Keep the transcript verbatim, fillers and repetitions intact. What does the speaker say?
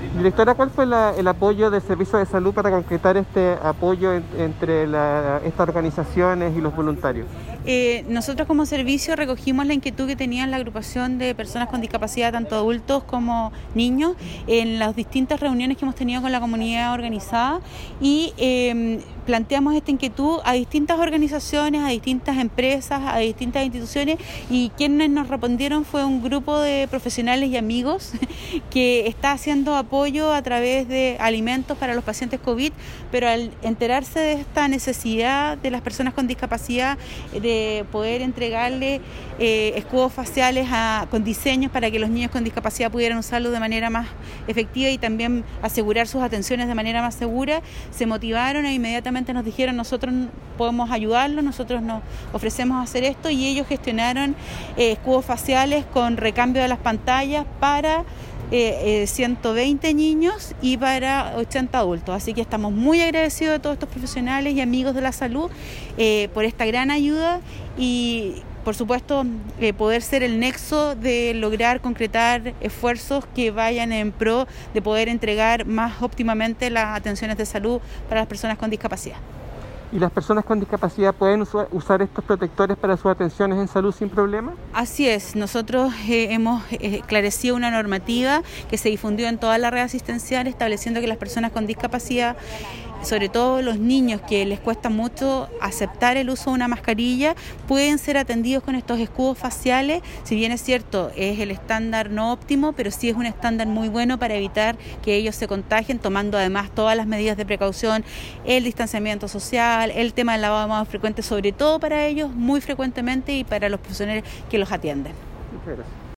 Directora, ¿cuál fue la, el apoyo del Servicio de Salud para concretar este apoyo en, entre la, estas organizaciones y los voluntarios? Eh, nosotros como servicio recogimos la inquietud que tenían la agrupación de personas con discapacidad, tanto adultos como niños, en las distintas reuniones que hemos tenido con la comunidad organizada y eh, planteamos esta inquietud a distintas organizaciones, a distintas empresas, a distintas instituciones, y quienes nos respondieron fue un grupo de profesionales y amigos que está haciendo apoyo a través de alimentos para los pacientes COVID, pero al enterarse de esta necesidad de las personas con discapacidad de de poder entregarle eh, escudos faciales a, con diseños para que los niños con discapacidad pudieran usarlos de manera más efectiva y también asegurar sus atenciones de manera más segura, se motivaron e inmediatamente nos dijeron: nosotros podemos ayudarlos, nosotros nos ofrecemos hacer esto, y ellos gestionaron eh, escudos faciales con recambio de las pantallas para Eh, eh, ciento veinte niños y para ochenta adultos. Así que estamos muy agradecidos de todos estos profesionales y amigos de la salud eh, por esta gran ayuda y, por supuesto, eh, poder ser el nexo de lograr concretar esfuerzos que vayan en pro de poder entregar más óptimamente las atenciones de salud para las personas con discapacidad. ¿Y las personas con discapacidad pueden usar estos protectores para sus atenciones en salud sin problema? Así es, nosotros eh, hemos esclarecido una normativa que se difundió en toda la red asistencial estableciendo que las personas con discapacidad, sobre todo los niños que les cuesta mucho aceptar el uso de una mascarilla, pueden ser atendidos con estos escudos faciales. Si bien es cierto, es el estándar no óptimo, pero sí es un estándar muy bueno para evitar que ellos se contagien, tomando además todas las medidas de precaución, el distanciamiento social, el tema del lavado más frecuente, sobre todo para ellos, muy frecuentemente, y para los profesionales que los atienden. Muchas gracias.